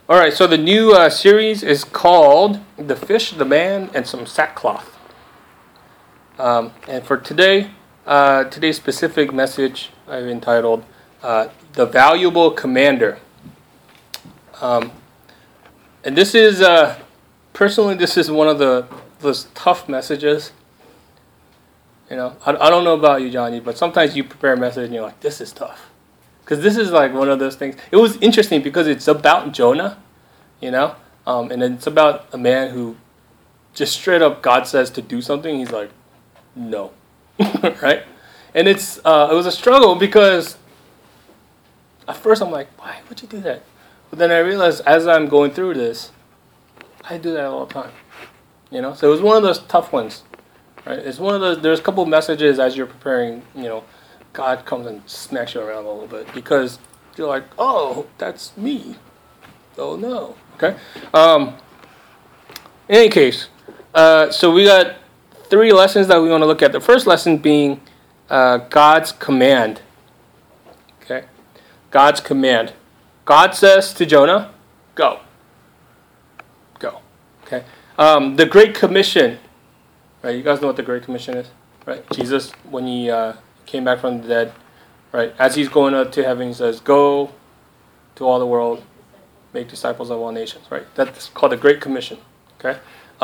All right, so the new series is called "The Fish, the Man, and Some Sackcloth." And for today, today's specific message I've entitled "The Valuable Commander." And this is personally, this is one of those tough messages. You know, I don't know about you, Johnny, but sometimes you prepare a message and you're like, "This is tough." Because this is like one of those things. It was interesting because it's about Jonah, you know, and it's about a man who just straight up God says to do something. He's like, no, right? And it was a struggle because at first I'm like, why would you do that? But then I realized as I'm going through this, I do that all the time, you know. So it was one of those tough ones, right? It's one of those. There's a couple of messages as you're preparing, you know. God comes and smacks you around a little bit because you're like, oh, that's me. Oh, no. Okay? In any case, so we got 3 lessons that we want to look at. The first lesson being God's command. Okay? God's command. God says to Jonah, go. Go. Okay? The Great Commission. Right? You guys know what the Great Commission is? Right? Jesus, when he came back from the dead, right? As he's going up to heaven, he says, "Go to all the world, make disciples of all nations." Right? That's called the Great Commission. Okay.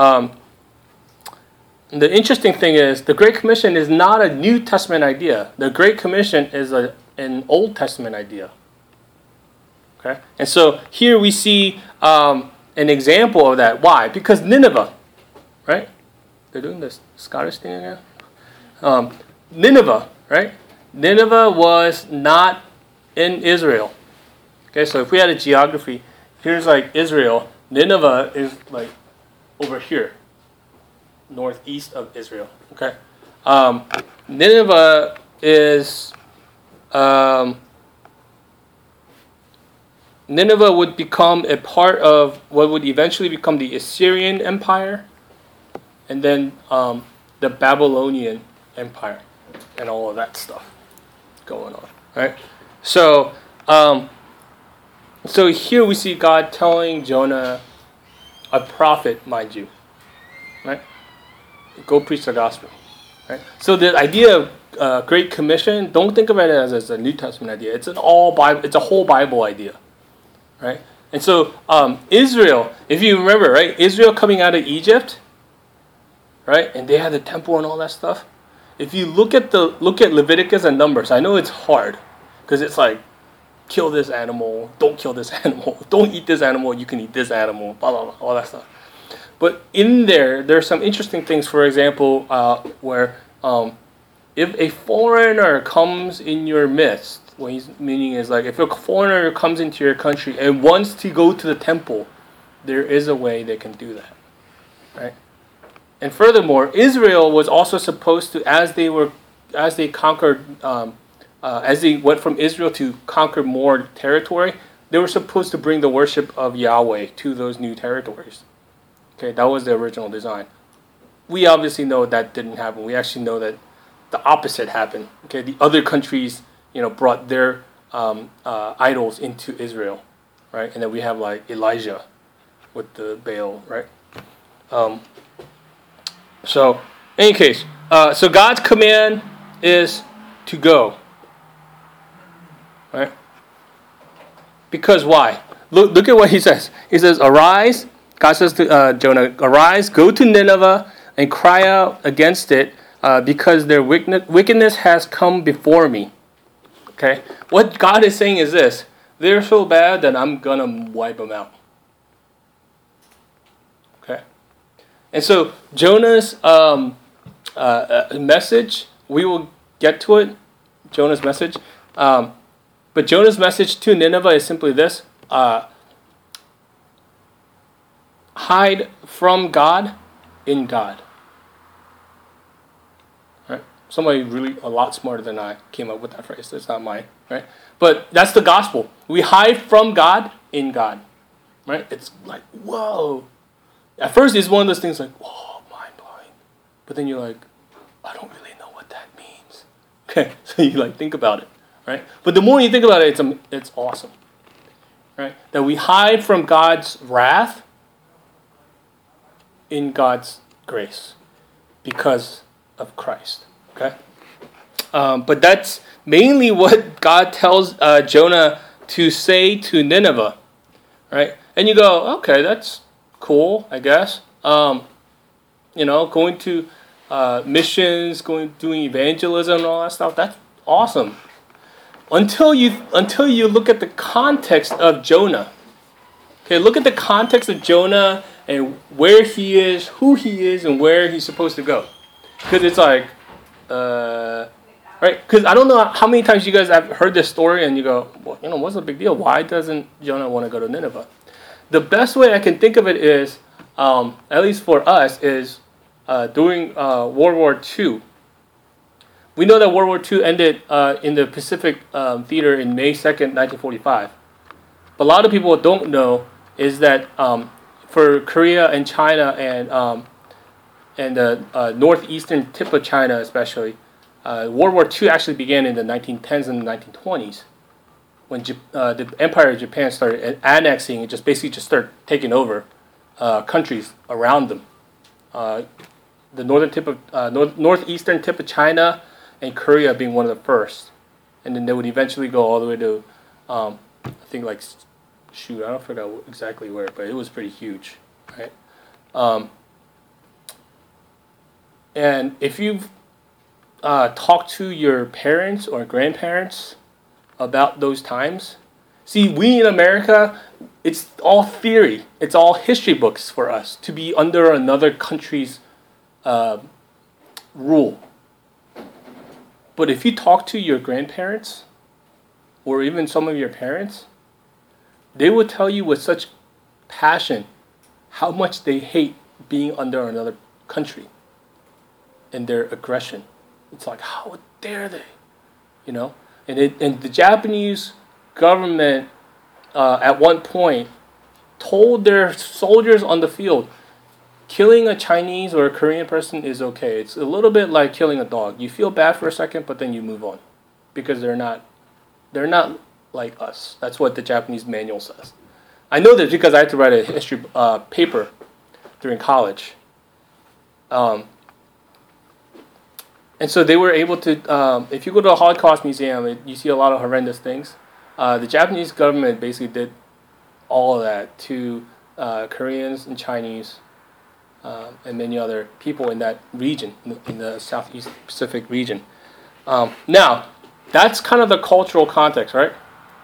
The interesting thing is, the Great Commission is not a New Testament idea. The Great Commission is an Old Testament idea. Okay. And so here we see an example of that. Why? Because Nineveh, right? They're doing this Scottish thing again. Nineveh. Right? Nineveh was not in Israel. Okay, so if we had a geography, here's like Israel. Nineveh is like over here, northeast of Israel. Okay, Nineveh is Nineveh would become a part of what would eventually become the Assyrian Empire, and then the Babylonian Empire. And all of that stuff going on, right? So, so here we see God telling Jonah, a prophet, mind you, right? Go preach the gospel, right? So the idea of Great Commission, don't think of it as a New Testament idea. It's It's a whole Bible idea, right? And so Israel, if you remember, right? Israel coming out of Egypt, right? And they had the temple and all that stuff. If you look at Leviticus and Numbers, I know it's hard because it's like, kill this animal, don't kill this animal, don't eat this animal, you can eat this animal, blah blah blah, all that stuff. But in there's some interesting things. For example, where if a foreigner comes in your midst, what he's meaning is like if a foreigner comes into your country and wants to go to the temple, there is a way they can do that, right? And furthermore, Israel was also supposed to, as they conquered, as they went from Israel to conquer more territory, they were supposed to bring the worship of Yahweh to those new territories. Okay, that was the original design. We obviously know that didn't happen. We actually know that the opposite happened. Okay, the other countries, brought their idols into Israel, right? And then we have like Elijah with the Baal, right? So, in any case, so God's command is to go. Right? Because why? Look at what he says. He says, "Arise." God says to Jonah, "Arise, go to Nineveh, and cry out against it, because their wickedness has come before me." Okay? What God is saying is this: they're so bad that I'm gonna wipe them out. Okay? And so Jonah's message, we will get to it, Jonah's message. But Jonah's message to Nineveh is simply this: hide from God in God. Right? Somebody really a lot smarter than I came up with that phrase. It's not mine, right? But that's the gospel. We hide from God in God. Right? It's like, whoa. At first, it's one of those things like, whoa, mind-blowing. But then you're like, I don't really know what that means. Okay, so you like think about it, right? But the more you think about it, it's awesome. right? That we hide from God's wrath in God's grace because of Christ. Okay, but that's mainly what God tells Jonah to say to Nineveh, right? And you go, okay, that's cool, I guess. Going to missions, doing evangelism and all that stuff. That's awesome. Until you look at the context of Jonah. Okay, look at the context of Jonah and where he is, who he is, and where he's supposed to go. Because it's like, right? Because I don't know how many times you guys have heard this story and you go, well, what's the big deal? Why doesn't Jonah want to go to Nineveh? The best way I can think of it is, at least for us, is during World War II. We know that World War II ended in the Pacific Theater in May 2nd, 1945. But a lot of people don't know is that for Korea and China and the northeastern tip of China especially, World War II actually began in the 1910s and the 1920s when the Empire of Japan started annexing and just started taking over countries around them. The northeastern tip of China and Korea being one of the first. And then they would eventually go all the way to, I think I don't forget exactly where, but it was pretty huge, right? And if you've talked to your parents or grandparents about those times, see, we in America, it's all theory. It's all history books for us to be under another country's rule. But if you talk to your grandparents or even some of your parents, they will tell you with such passion how much they hate being under another country and their aggression. It's like, how dare they? And the Japanese government at one point told their soldiers on the field, killing a Chinese or a Korean person is okay. It's a little bit like killing a dog. You feel bad for a second, but then you move on, because they're not like us. That's what the Japanese manual says. I know this because I had to write a history paper during college, and so they were able to. If you go to a Holocaust museum, you see a lot of horrendous things. The Japanese government basically did all of that to Koreans and Chinese. And many other people in that region, in the Southeast Pacific region. Now, that's kind of the cultural context, right?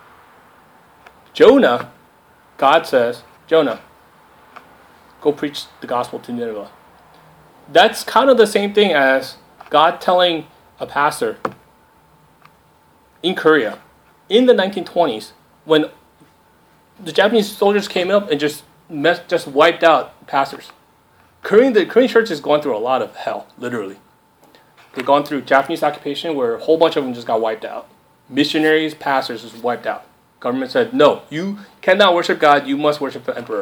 Jonah, God says, Jonah, go preach the gospel to Nineveh. That's kind of the same thing as God telling a pastor in Korea in the 1920s when the Japanese soldiers came up and just wiped out pastors. The Korean church has gone through a lot of hell, literally. They've gone through Japanese occupation where a whole bunch of them just got wiped out. Missionaries, pastors just wiped out. Government said, no, you cannot worship God, you must worship the emperor.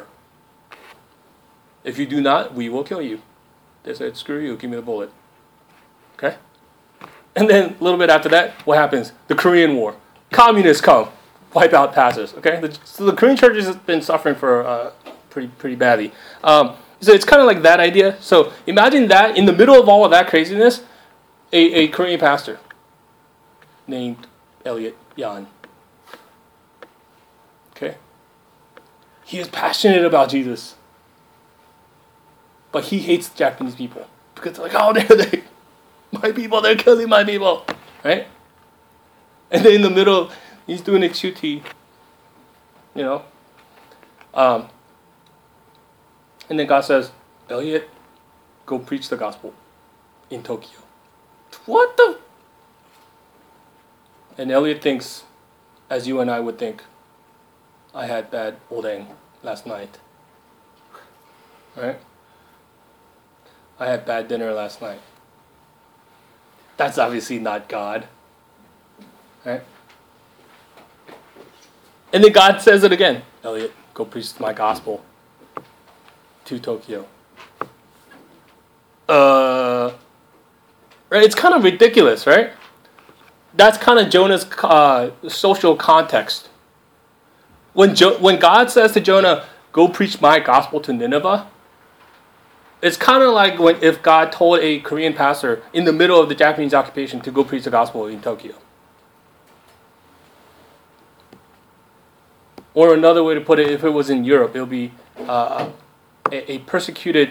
If you do not, we will kill you. They said, screw you, give me the bullet. Okay? And then a little bit after that, what happens? The Korean War. Communists come, wipe out pastors. Okay? So the Korean church has been suffering for pretty badly. So it's kind of like that idea. So imagine that in the middle of all of that craziness, a Korean pastor named Elliot Yan. Okay? He is passionate about Jesus. But he hates Japanese people. Because they're like, how dare they? My people, they're killing my people. Right? And then in the middle, he's doing a QT. And then God says, Elliot, go preach the gospel in Tokyo. What the? And Elliot thinks, as you and I would think, I had bad odeng last night. Right? I had bad dinner last night. That's obviously not God. Right? And then God says it again. Elliot, go preach my gospel to Tokyo. Right? It's kind of ridiculous, right? That's kind of Jonah's social context. When God says to Jonah, go preach my gospel to Nineveh, it's kind of like if God told a Korean pastor in the middle of the Japanese occupation to go preach the gospel in Tokyo. Or another way to put it, if it was in Europe, it would be a persecuted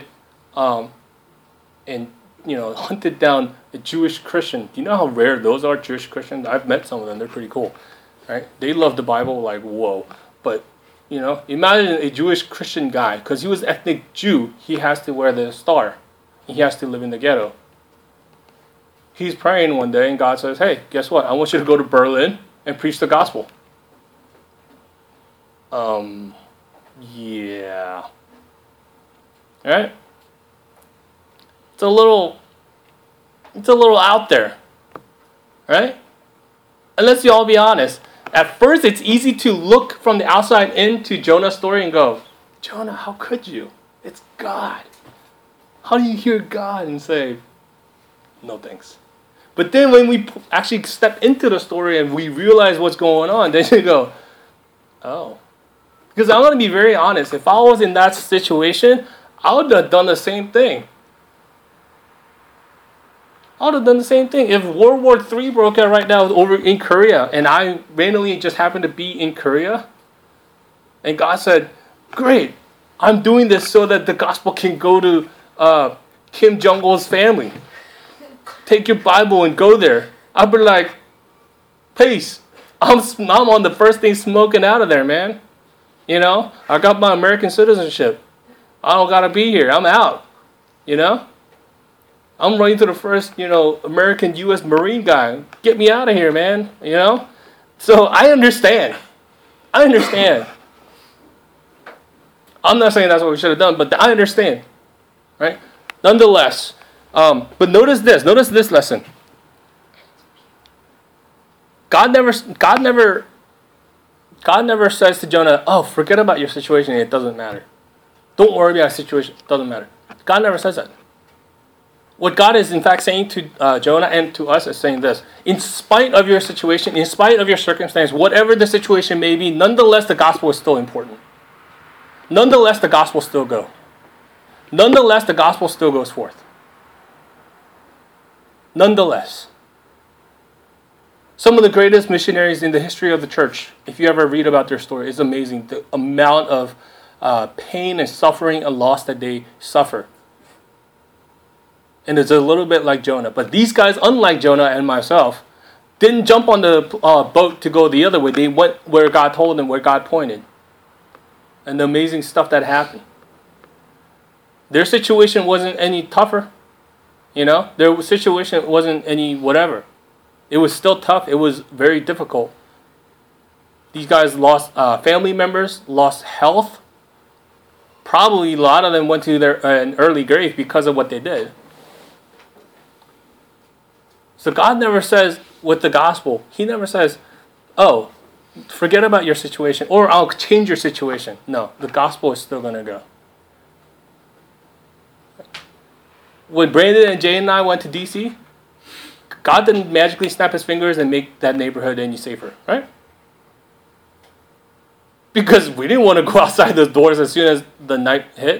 and hunted down a Jewish Christian. Do you know how rare those are, Jewish Christians? I've met some of them. They're pretty cool, right? They love the Bible like whoa. But imagine a Jewish Christian guy, because he was ethnic Jew. He has to wear the star. He has to live in the ghetto. He's praying one day, and God says, "Hey, guess what? I want you to go to Berlin and preach the gospel." Yeah. All right. It's a little out there, right? And let's all be honest. At first, it's easy to look from the outside into Jonah's story and go, Jonah, how could you? It's God. How do you hear God and say, no thanks? But then when we actually step into the story and we realize what's going on, then you go, oh. Because I'm going to be very honest. If I was in that situation, I would have done the same thing. I would have done the same thing. If World War III broke out right now over in Korea, and I randomly just happened to be in Korea, and God said, great, I'm doing this so that the gospel can go to Kim Jong-il's family. Take your Bible and go there. I'd be like, peace. I'm on the first thing smoking out of there, man. I got my American citizenship. I don't got to be here. I'm out. I'm running to the first, American U.S. Marine guy. Get me out of here, man. So I understand. I'm not saying that's what we should have done, but I understand. Right? Nonetheless, but notice this lesson. God never says to Jonah, oh, forget about your situation. It doesn't matter. Don't worry about your situation. It doesn't matter. God never says that. What God is in fact saying to Jonah and to us is saying this. In spite of your situation, in spite of your circumstance, whatever the situation may be, nonetheless the gospel is still important. Nonetheless the gospel still goes. Nonetheless the gospel still goes forth. Nonetheless. Some of the greatest missionaries in the history of the church, if you ever read about their story, it's amazing. The amount of pain and suffering and loss that they suffer. And it's a little bit like Jonah. But these guys, unlike Jonah and myself, didn't jump on the boat to go the other way. They went where God told them, where God pointed. And the amazing stuff that happened. Their situation wasn't any tougher. Their situation wasn't any whatever. It was still tough. It was very difficult. These guys lost family members, lost health. Probably a lot of them went to an early grave because of what they did. So God never says with the gospel, He never says, oh, forget about your situation or I'll change your situation. No, the gospel is still going to go. When Brandon and Jay and I went to D.C., God didn't magically snap His fingers and make that neighborhood any safer, right? Because we didn't want to go outside those doors as soon as the night hit.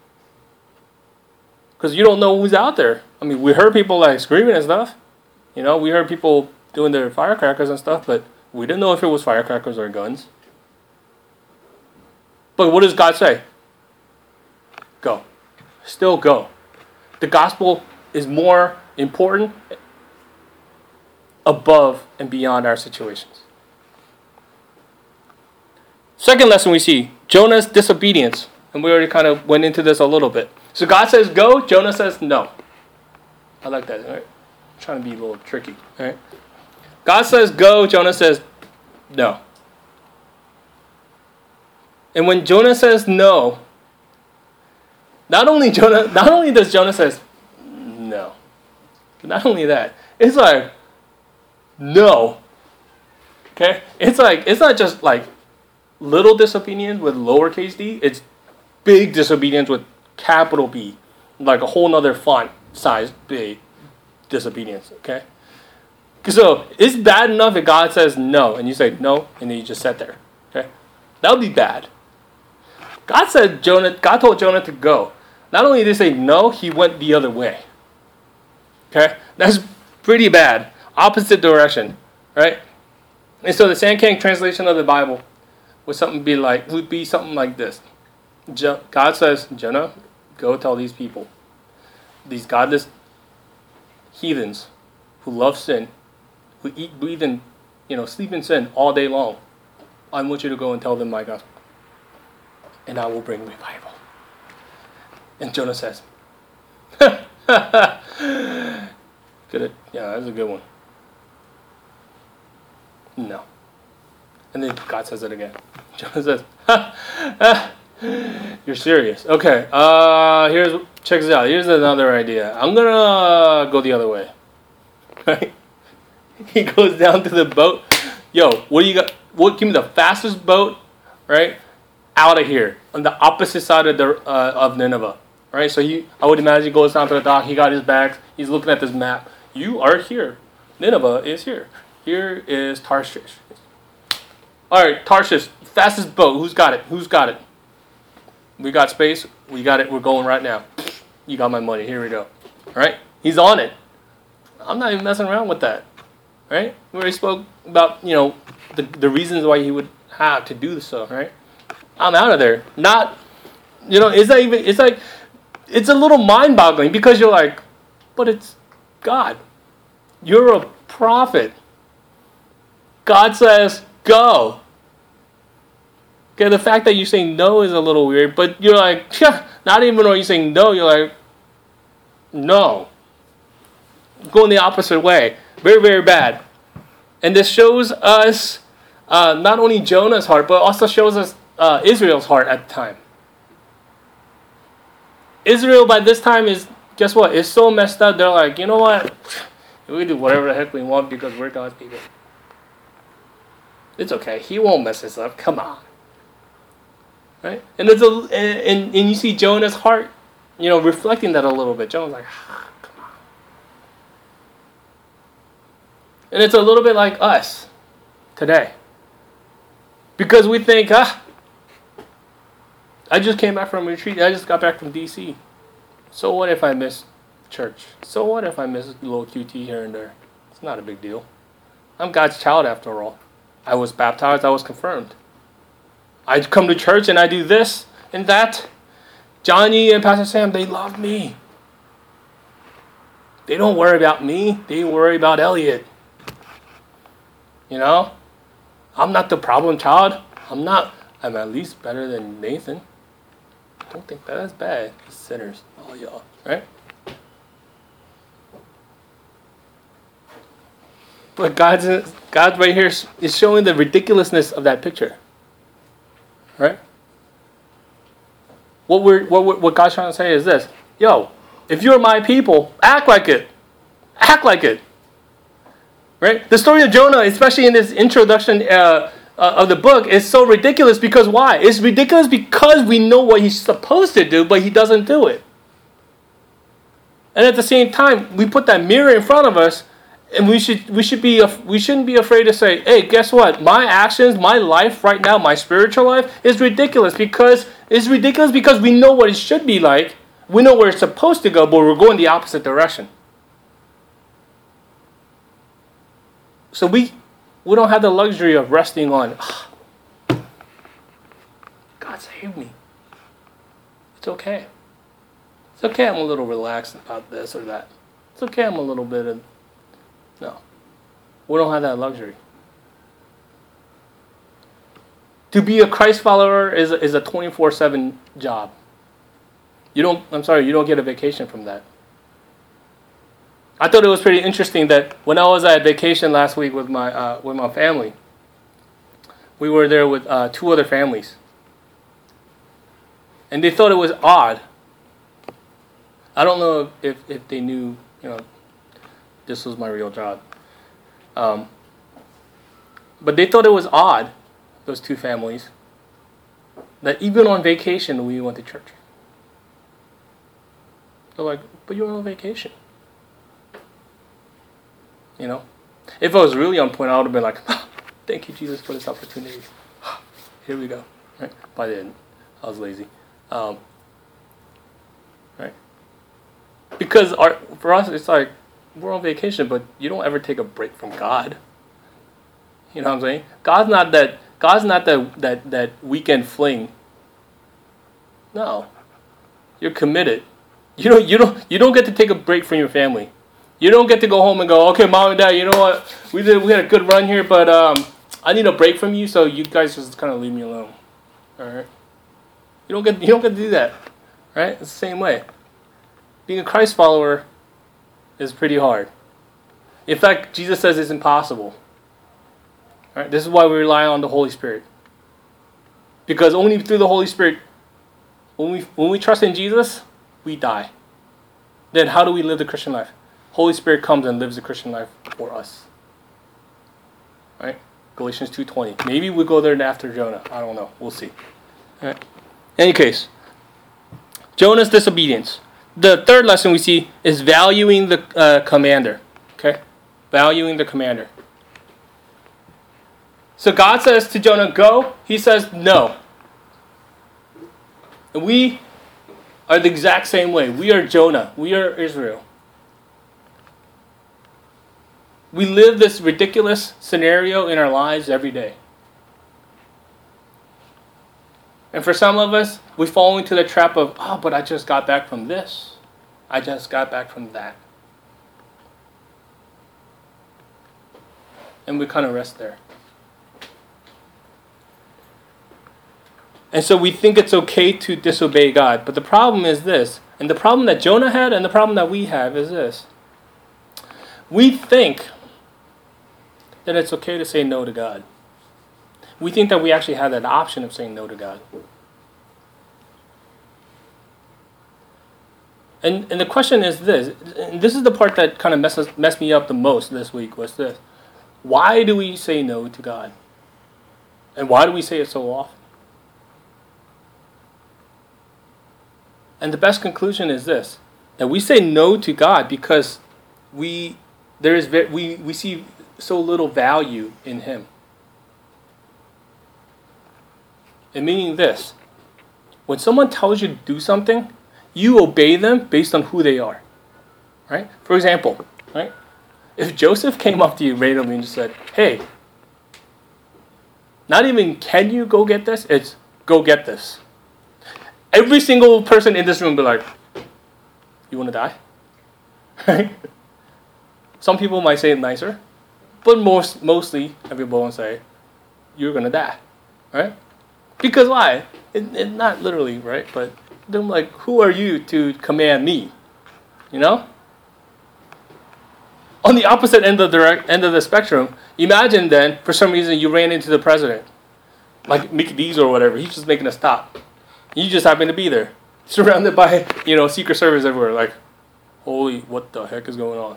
Because you don't know who's out there. I mean, we heard people screaming and stuff. We heard people doing their firecrackers and stuff, but we didn't know if it was firecrackers or guns. But what does God say? Go. Still go. The gospel is more important above and beyond our situations. Second lesson we see, Jonah's disobedience. And we already kind of went into this a little bit. So God says go, Jonah says no. I like that, right? I'm trying to be a little tricky, right? God says go, Jonah says no. And when Jonah says no, not only does Jonah says no, but not only that, it's like no. Okay? It's not just little disobedience with lowercase d, it's big disobedience with capital B, like a whole nother font size big disobedience, okay? So it's bad enough if God says no, and you say no, and then you just sit there, okay? That would be bad. God told Jonah to go. Not only did he say no, he went the other way. Okay? That's pretty bad. Opposite direction. Right? And so the Sankang translation of the Bible would be something like this. God says, Jonah, go tell these people, these godless heathens who love sin, who eat, breathe, and sleep in sin all day long. I want you to go and tell them my gospel. And I will bring revival. And Jonah says, good. Yeah, that's a good one. No. And then God says it again. Jonah says, you're serious. Okay, check this out. Here's another idea. I'm gonna go the other way. Right? He goes down to the boat. Yo, what do you got? Give me the fastest boat, right? Out of here. On the opposite side of Nineveh. Right? So I would imagine he goes down to the dock, he got his bags, he's looking at this map. You are here. Nineveh is here. Here is Tarshish. Alright, Tarshish, fastest boat. Who's got it? We got space. We got it. We're going right now. You got my money. Here we go. All right? He's on it. I'm not even messing around with that. Right? We already spoke about, the reasons why he would have to do so, right? I'm out of there. Not, it's a little mind-boggling because you're like, but it's God. You're a prophet. God says, go. Okay, the fact that you're saying no is a little weird, but you're like, not even are you saying no, you're like, no. Going the opposite way. Very, very bad. And this shows us not only Jonah's heart, but also shows us Israel's heart at the time. Israel by this time is, guess what? It's so messed up, they're like, you know what? We do whatever the heck we want because we're God's people. It's okay. He won't mess us up. Come on. Right? And and you see Jonah's heart, reflecting that a little bit. Jonah's like, come on. And it's a little bit like us today. Because we think, I just came back from a retreat. I just got back from D.C. So what if I miss church? So what if I miss a little QT here and there? It's not a big deal. I'm God's child after all. I was baptized. I was confirmed. I come to church and I do this and that. Johnny and Pastor Sam, they love me. They don't worry about me. They worry about Elliot. I'm not the problem child. I'm at least better than Nathan. Don't think that's bad. Sinners, all y'all, right? But God's right here is showing the ridiculousness of that picture. Right? What God's trying to say is this. Yo, if you're my people, act like it. Act like it. Right? The story of Jonah, especially in this introduction of the book, is so ridiculous because why? It's ridiculous because we know what he's supposed to do, but he doesn't do it. And at the same time, we put that mirror in front of us, and we shouldn't be afraid to say, hey, guess what? My actions, my life right now, my spiritual life is ridiculous because we know what it should be like. We know where it's supposed to go, but we're going the opposite direction. So we don't have the luxury of resting on, God saved me. It's okay. It's okay I'm a little relaxed about this or that. It's okay I'm a little bit of... No. We don't have that luxury. To be a Christ follower is a 24/7 job. You don't get a vacation from that. I thought it was pretty interesting that when I was at vacation last week with my family, we were there with 2 other families. And they thought it was odd. I don't know if they knew, this was my real job. But they thought it was odd, those 2 families, that even on vacation we went to church. They're like, but you're on vacation. If I was really on point, I would have been like, thank you, Jesus, for this opportunity. here we go. Right? By the end, I was lazy. Right? Because for us, it's like we're on vacation, but you don't ever take a break from God. You know what I'm saying? God's not that weekend fling. No, you're committed. You don't get to take a break from your family. You don't get to go home and go, okay, mom and dad, you know what? We had a good run here, but I need a break from you, so you guys just kind of leave me alone. All right? You don't get to do that, right? It's the same way. Being a Christ follower is pretty hard. In fact, Jesus says it's impossible. All right? This is why we rely on the Holy Spirit. Because only through the Holy Spirit, when we trust in Jesus, we die. Then how do we live the Christian life? Holy Spirit comes and lives the Christian life for us. Right? Galatians 2:20. Maybe we'll go there after Jonah. I don't know. We'll see. All right. In any case, Jonah's disobedience. The third lesson we see is valuing the commander. Okay? Valuing the commander. So God says to Jonah, go. He says, no. And we are the exact same way. We are Jonah. We are Israel. We live this ridiculous scenario in our lives every day. And for some of us, we fall into the trap of, but I just got back from this. I just got back from that. And we kind of rest there. And so we think it's okay to disobey God. But the problem is this. And the problem that Jonah had and the problem that we have is this. We think that it's okay to say no to God. We think that we actually have that option of saying no to God. And the question is this. And this is the part that kind of messed me up the most this week was this. Why do we say no to God? And why do we say it so often? And the best conclusion is this, that we say no to God because we see so little value in Him. And meaning this, when someone tells you to do something, you obey them based on who they are. Right? For example, right? If Joseph came up to you randomly and just said, hey, not even can you go get this, it's go get this. Every single person in this room will be like, you want to die? Right? Some people might say it nicer, but mostly everyone will say, you're going to die. Right? Because why? It not literally, right? But they're like, who are you to command me? You know? On the opposite end of the spectrum, imagine then, for some reason, you ran into the president. Like Mickey D's or whatever. He's just making a stop. You just happen to be there, surrounded by, Secret Service everywhere. Like, holy, what the heck is going on?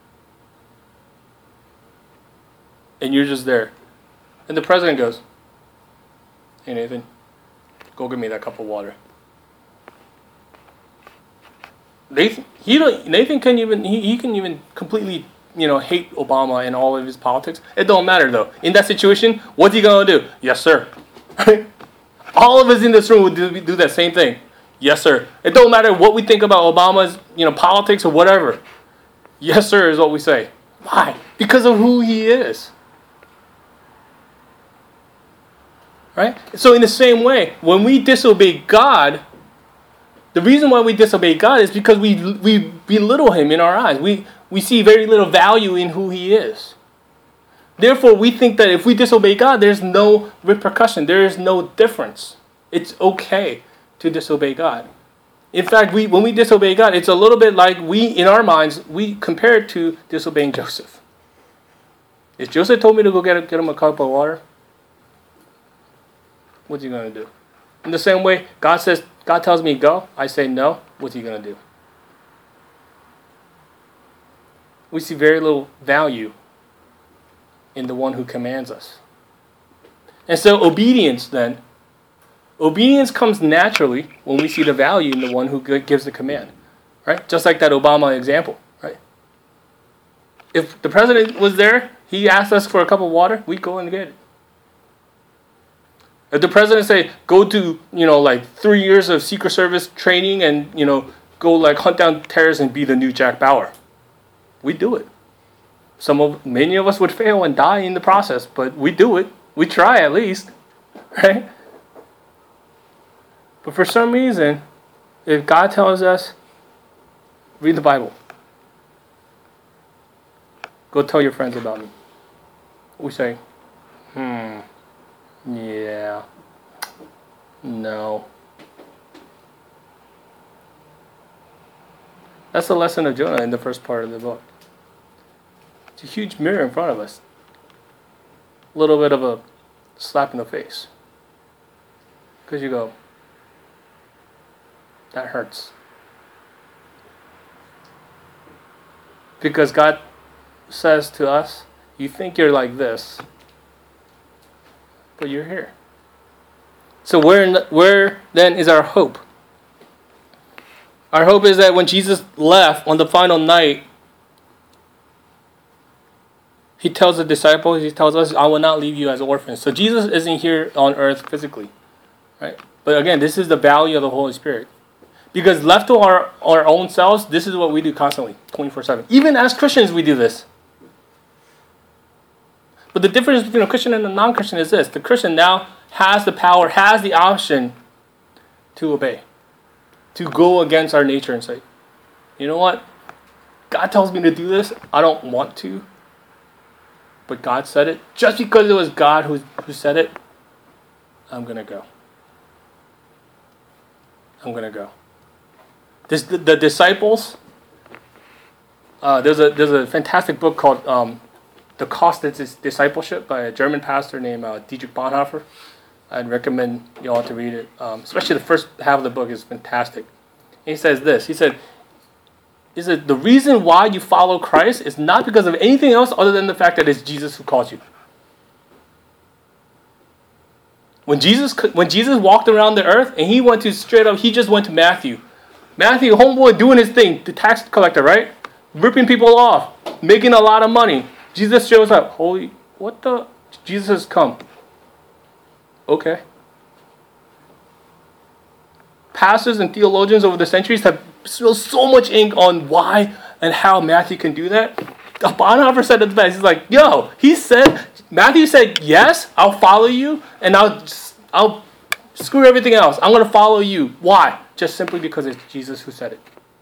And you're just there. And the president goes, hey, Nathan, go get me that cup of water. Nathan can even completely, hate Obama and all of his politics. It don't matter, though. In that situation, what's he going to do? Yes, sir. All of us in this room would do that same thing. Yes, sir. It don't matter what we think about Obama's, politics or whatever. Yes, sir, is what we say. Why? Because of who he is. Right? So in the same way, when we disobey God, the reason why we disobey God is because we belittle Him in our eyes. We see very little value in who He is. Therefore, we think that if we disobey God, there's no repercussion. There is no difference. It's okay to disobey God. In fact, when we disobey God, it's a little bit like in our minds, we compare it to disobeying Joseph. If Joseph told me to go get him a cup of water, what's he going to do? In the same way, God tells me go, I say no, what's he going to do? We see very little value in the one who commands us. And so obedience comes naturally when we see the value in the one who gives the command. Right? Just like that Obama example. Right? If the president was there, he asked us for a cup of water, we'd go and get it. If the president say, go to, like 3 years of Secret Service training and, go like hunt down terrorists and be the new Jack Bauer, we do it. Many of us would fail and die in the process, but we do it. We try at least, right? But for some reason, if God tells us, read the Bible, go tell your friends about me, we say, yeah, no. That's the lesson of Jonah in the first part of the book. It's a huge mirror in front of us. A little bit of a slap in the face. Because you go, that hurts. Because God says to us, you think you're like this, but you're here. So where then is our hope? Our hope is that when Jesus left on the final night, he tells the disciples, he tells us, I will not leave you as orphans. So Jesus isn't here on earth physically, right? But again, this is the value of the Holy Spirit. Because left to our own selves, this is what we do constantly, 24/7. Even as Christians, we do this. But the difference between a Christian and a non-Christian is this. The Christian now has the power, has the option to obey. To go against our nature and say, you know what? God tells me to do this. I don't want to. But God said it. Just because it was God who said it, I'm going to go. I'm going to go. The disciples, there's a fantastic book called The Cost of Discipleship by a German pastor named Dietrich Bonhoeffer. I'd recommend you all to read it. Especially the first half of the book is fantastic. And he says this. He said, the reason why you follow Christ is not because of anything else other than the fact that it's Jesus who calls you. When Jesus walked around the earth and he just went to Matthew. Matthew, homeboy, doing his thing, the tax collector, right? Ripping people off, making a lot of money. Jesus shows up. Jesus has come. Okay. Pastors and theologians over the centuries have spilled so much ink on why and how Matthew can do that. Bonhoeffer said it the best. He's like, Matthew said, yes, I'll follow you, and I'll screw everything else. I'm going to follow you. Why? Just simply because it's Jesus who said it.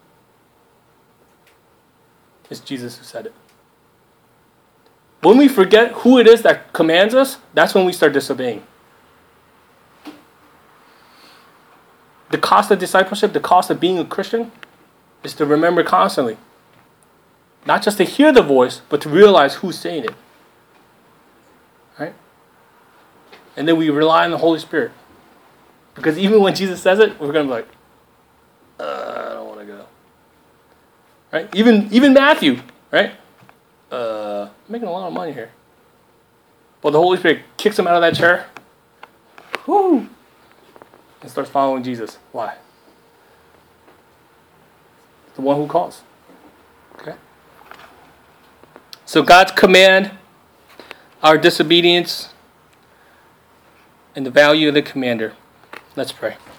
It's Jesus who said it. When we forget who it is that commands us, that's when we start disobeying. The cost of discipleship, the cost of being a Christian, is to remember constantly. Not just to hear the voice, but to realize who's saying it. Right? And then we rely on the Holy Spirit. Because even when Jesus says it, we're going to be like, I don't want to go. Right? Even Matthew, right? I'm making a lot of money here. But the Holy Spirit kicks him out of that chair. Whoo! And starts following Jesus. Why? The one who calls. Okay? So God's command, our disobedience, and the value of the commander. Let's pray.